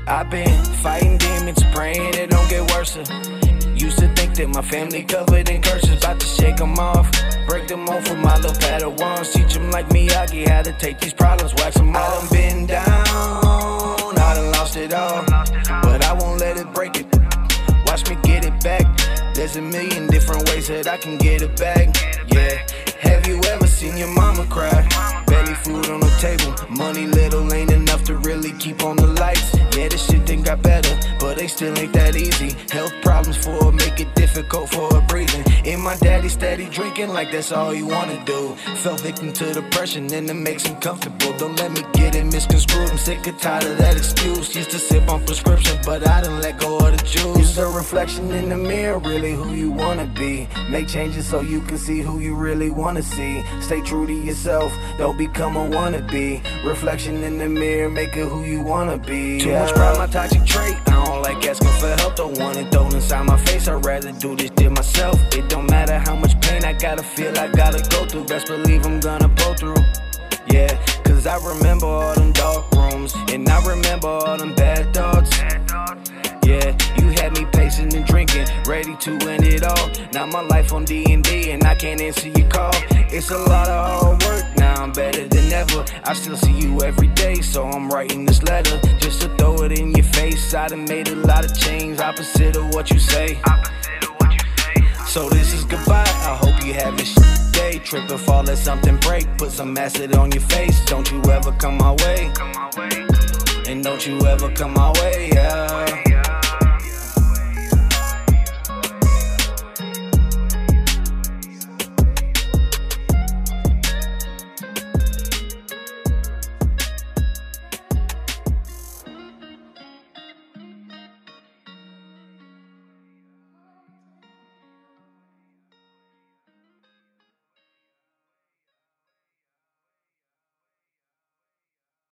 I've been fighting demons, praying it don't get worse. Used to think that my family covered in curses, about to shake them off, break them off with my little Padawans, teach them like Miyagi how to take these problems, wax them off. I done been down, I done lost it all, but I won't let it break it. Watch me get it back. There's a million different ways that I can get it back. Yeah. Have you ever seen your mama cry? Barely food on the table, money little ain't enough to really keep on the lights. Yeah, this shit done got better, but they still ain't that easy. Health problems for her make it difficult for her breathing. And my daddy steady drinking like that's all he wanna do. Fell victim to depression and it makes him comfortable. Don't let me get it misconstrued, I'm sick and tired of that excuse. Used to sip on prescription, but I done let go of the juice. It's a reflection in the mirror, really who you wanna be. Make changes so you can see who you really wanna see. Stay true to yourself, don't become a wannabe. Reflection in the mirror, make it who you wanna be. Too much pride, my toxic trait. I don't like asking for help, don't want it thrown inside my face. I'd rather do this shit myself. It don't matter how much pain I gotta feel, I gotta go through. Best believe I'm gonna pull through. Yeah, cause I remember all them dark rooms, and I remember all them bad thoughts. Yeah, you had me pacing and drinking, ready to end it all. Now my life on D&D and I can't answer your call. It's a lot of hard work, now I'm better than ever. I still see you every day, so I'm writing this letter just to throw it in your face. I done made a lot of change, opposite of what you say. So this is goodbye, I hope you have a shit day. Trip or fall, let something break, put some acid on your face. Don't you ever come my way, and don't you ever come my way, yeah.